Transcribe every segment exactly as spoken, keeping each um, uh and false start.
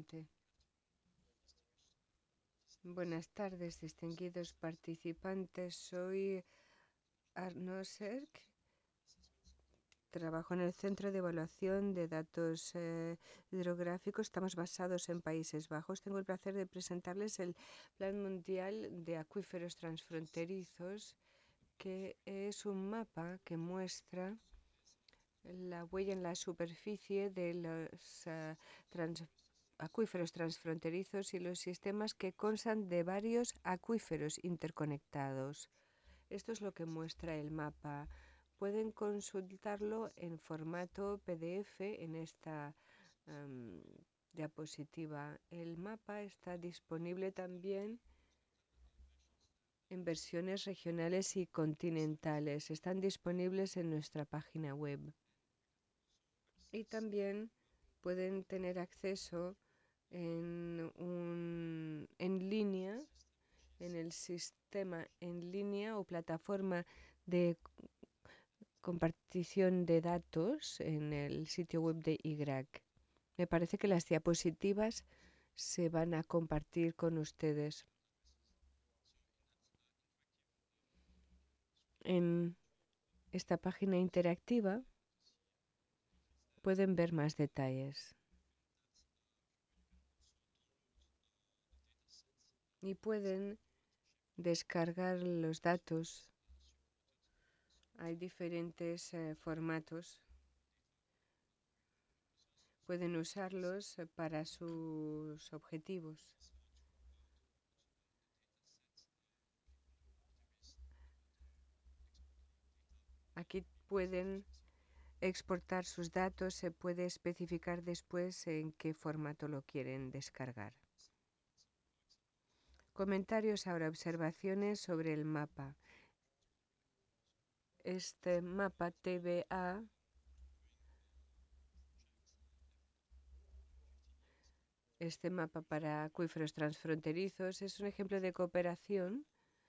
presidente. Buenas tardes, distinguidos participantes. Soy Arno Serk. Trabajo en el Centro de Evaluación de Datos eh, Hidrográficos. Estamos basados en Países Bajos. Tengo el placer de presentarles el Plan Mundial de Acuíferos Transfronterizos, que es un mapa que muestra la huella en la superficie de los uh, trans acuíferos transfronterizos y los sistemas que constan de varios acuíferos interconectados. Esto es lo que muestra el mapa. Pueden consultarlo en formato P D F en esta um, diapositiva. El mapa está disponible también en versiones regionales y continentales. Están disponibles en nuestra página web. Y también pueden tener acceso en, un, en línea, en el sistema en línea o plataforma de compartición de datos en el sitio web de I G R A C. Me parece que las diapositivas se van a compartir con ustedes. En esta página interactiva pueden ver más detalles. Y pueden descargar los datos. Hay diferentes eh, formatos. Pueden usarlos para sus objetivos. Aquí pueden exportar sus datos. Se puede especificar después en qué formato lo quieren descargar. Comentarios ahora, observaciones sobre el mapa. Este mapa T B A Este mapa para acuíferos transfronterizos es un ejemplo de cooperación.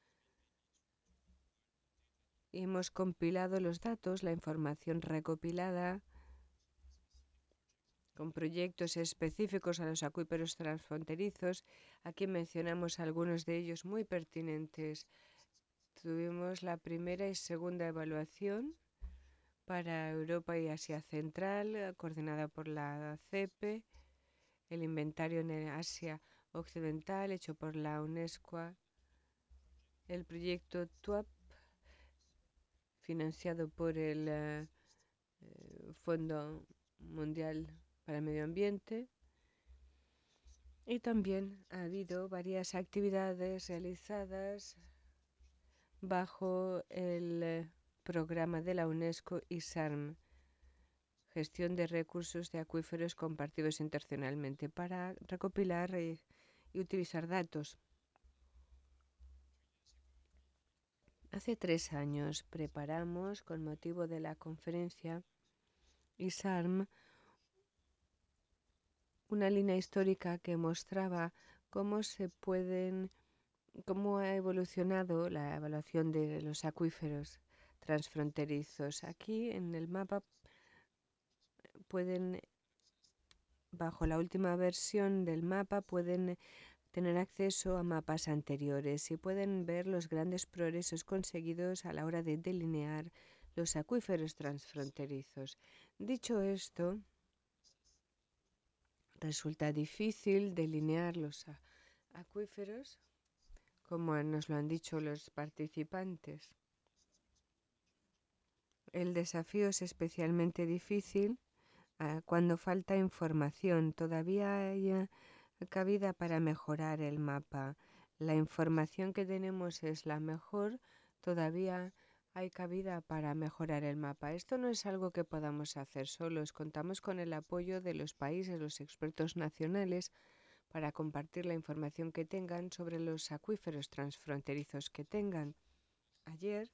Hemos compilado los datos, la información recopilada con proyectos específicos a los acuíferos transfronterizos. Aquí mencionamos algunos de ellos muy pertinentes. Tuvimos la primera y segunda evaluación para Europa y Asia Central, coordinada por la C E P E. El inventario en el Asia Occidental, hecho por la UNESCO. El proyecto T W A P, financiado por el eh, Fondo Mundial para el Medio Ambiente. Y también ha habido varias actividades realizadas bajo el programa de la UNESCO I S A R M, Gestión de Recursos de Acuíferos Compartidos Internacionalmente, para recopilar y, y utilizar datos. Hace tres años preparamos, con motivo de la conferencia I S A R M, una línea histórica que mostraba cómo se pueden, cómo ha evolucionado la evaluación de los acuíferos transfronterizos. Aquí en el mapa pueden, bajo la última versión del mapa, pueden tener acceso a mapas anteriores y pueden ver los grandes progresos conseguidos a la hora de delinear los acuíferos transfronterizos. Dicho esto, resulta difícil delinear los acuíferos, como nos lo han dicho los participantes. El desafío es especialmente difícil uh, cuando falta información. Todavía hay uh, cabida para mejorar el mapa. La información que tenemos es la mejor, todavía hay cabida para mejorar el mapa. Esto no es algo que podamos hacer solos. Contamos con el apoyo de los países, los expertos nacionales, para compartir la información que tengan sobre los acuíferos transfronterizos que tengan. Ayer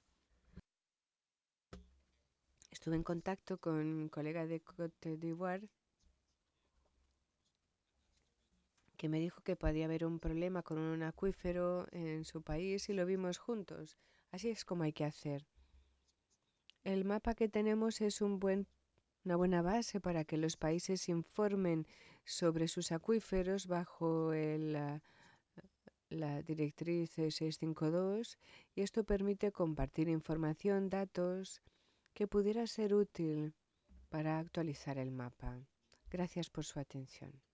estuve en contacto con un colega de Côte d'Ivoire que me dijo que podía haber un problema con un acuífero en su país y lo vimos juntos. Así es como hay que hacer. El mapa que tenemos es un buen una buena base para que los países informen sobre sus acuíferos bajo el, ah, la directriz seiscientos cincuenta y dos, y esto permite compartir información, datos que pudiera ser útil para actualizar el mapa. Gracias por su atención.